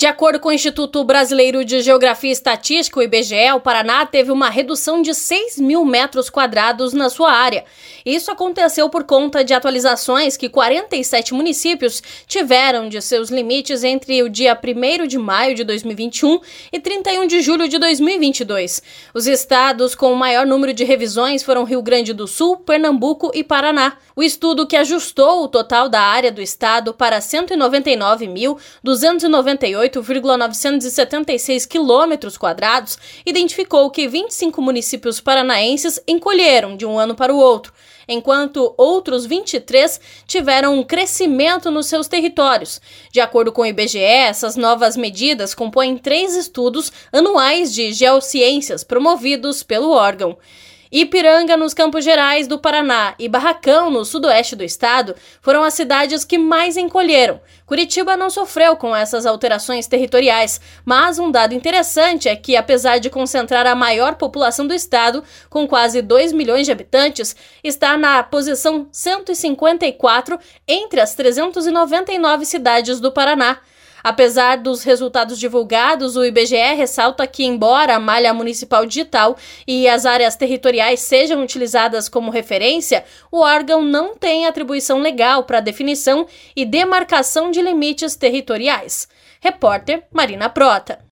De acordo com o Instituto Brasileiro de Geografia e Estatística, o IBGE, o Paraná teve uma redução de 6 mil metros quadrados na sua área. Isso aconteceu por conta de atualizações que 47 municípios tiveram de seus limites entre o dia 1º de maio de 2021 e 31 de julho de 2022. Os estados com o maior número de revisões foram Rio Grande do Sul, Pernambuco e Paraná. O estudo, que ajustou o total da área do estado para 199.298,976 quilômetros quadrados, identificou que 25 municípios paranaenses encolheram de um ano para o outro, enquanto outros 23 tiveram um crescimento nos seus territórios. De acordo com o IBGE, essas novas medidas compõem 3 estudos anuais de geociências promovidos pelo órgão. Ipiranga, nos Campos Gerais do Paraná, e Barracão, no sudoeste do estado, foram as cidades que mais encolheram. Curitiba não sofreu com essas alterações territoriais, mas um dado interessante é que, apesar de concentrar a maior população do estado, com quase 2 milhões de habitantes, está na posição 154 entre as 399 cidades do Paraná. Apesar dos resultados divulgados, o IBGE ressalta que, embora a malha municipal digital e as áreas territoriais sejam utilizadas como referência, o órgão não tem atribuição legal para definição e demarcação de limites territoriais. Repórter Marina Prota.